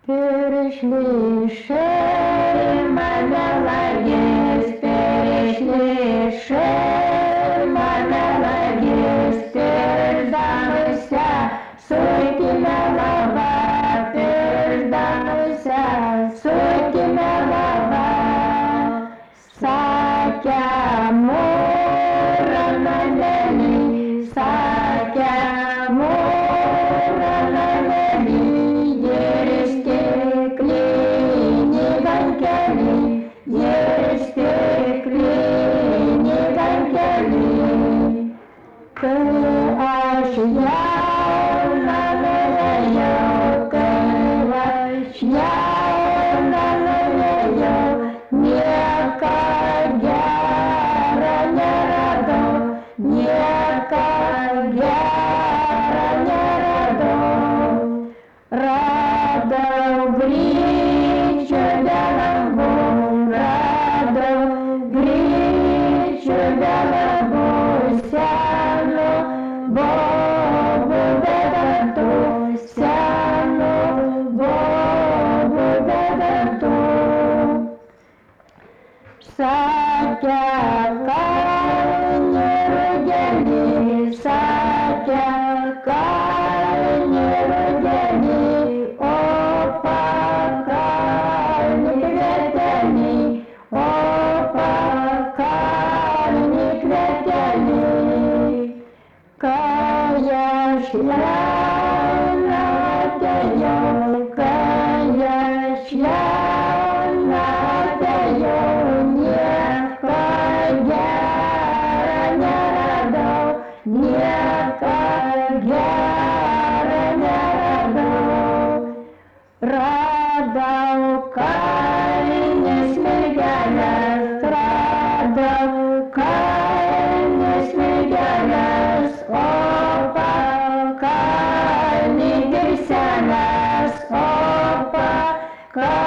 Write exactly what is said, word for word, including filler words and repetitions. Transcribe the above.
Перешли мелодис, перешли мелодис, переждануся, сойки мелова, переждануся, сойки мелова, сакя мура нанели, сакя мура нанели, ересте клини ганкели, ересте клини ганкели, que așiau la lălăiau, că așiau la lălăiau, nieca gheara ne-arădă, nieca gheara ne-arădă, radă-o griciu de lămbun, radă-o griciu de lămbun, seamă bobu de dătu, seamă bobu de dătu. Sakea kalni rugeni, sakea kalni rugeni, opa kalni kveteni, opa kalni kveteni, kaya šliana atėjau, kaya šliana atėjau, nieko gero neradau, nieko gero neradau. Radau kalnes mergelės, radau kalnes mergelės, opa kalni girseles, opa kalni